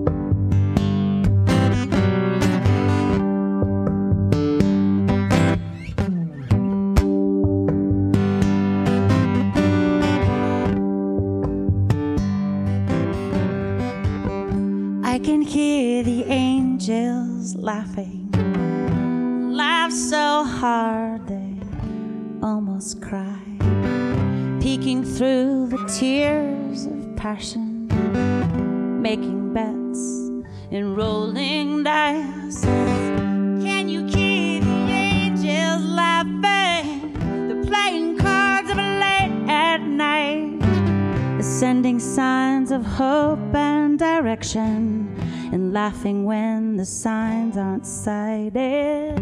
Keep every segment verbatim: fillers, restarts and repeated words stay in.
I can hear the angels laughing, laugh so hard they almost cry, peeking through the tears of passion, making bets and rolling dice. Can you hear the angels laughing? They're playing cards of late at night, sending signs of hope and direction, and laughing when the signs aren't sighted.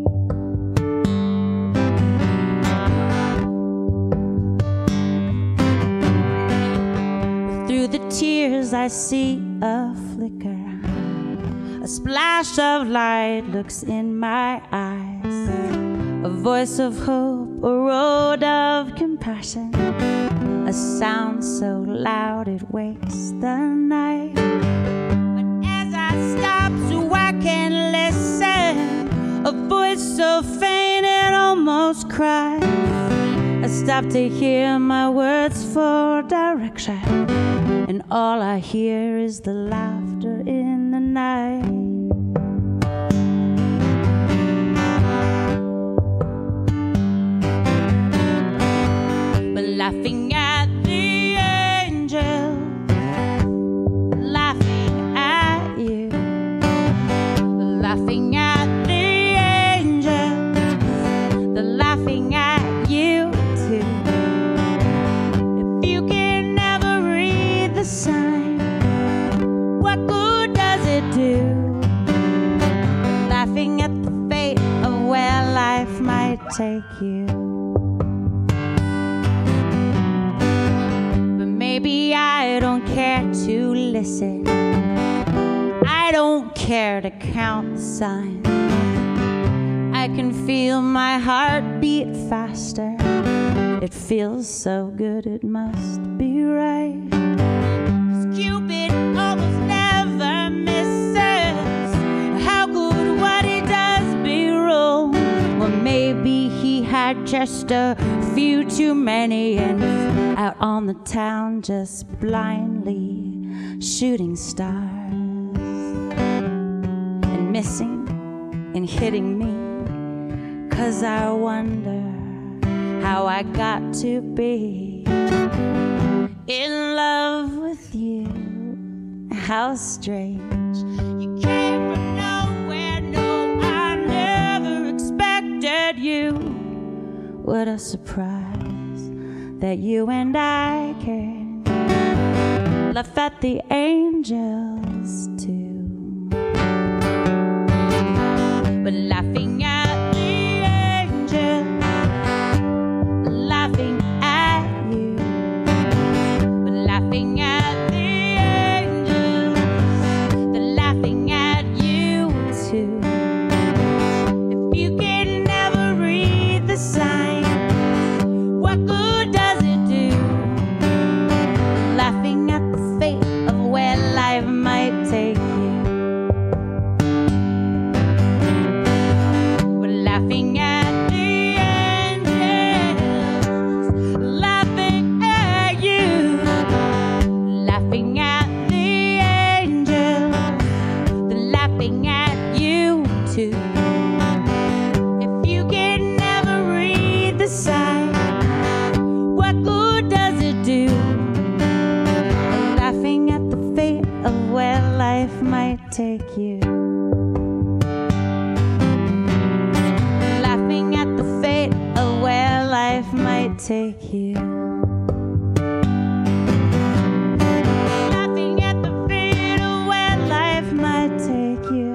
Through the tears I see a flicker, a splash of light looks in my eyes, a voice of hope, a road of compassion, a sound so loud it wakes the night. But as I stop so I can listen, a voice so faint it almost cries, I stop to hear my words for direction, and all I hear is the laughter in the night. But laughing at the angel, laughing at you, laughing at the angel, they're laughing at you too. If you can never read the sign, what good does it do? Laughing at the fate of where life might take you. Maybe I don't care to listen, I don't care to count the signs. I can feel my heart beat faster, it feels so good it must be right. 'Cause Cupid almost never misses, how could what he does be wrong? Well, maybe he had just a few too many, and out on the town just blindly shooting stars and missing and hitting me. 'Cause I wonder how I got to be in love with you. How strange. You came from nowhere, no, I never expected you. What a surprise that you and I can laugh at the angels too. But laughing at the angels, laughing at you, but laughing at the angels, they're laughing at you too. If you can never read the sign, what good does it do? Laughing at the fate of where life might take you. We're laughing at the angels, laughing at you, laughing at the angels, they're laughing at you too. If you can never read the sign, what good does it do? Laughing at the fate of where life might take you. Laughing at the fate of where life might take you. Laughing at the fate of where life might take you.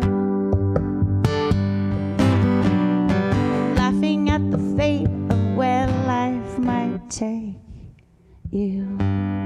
Laughing at the fate of where life might take you.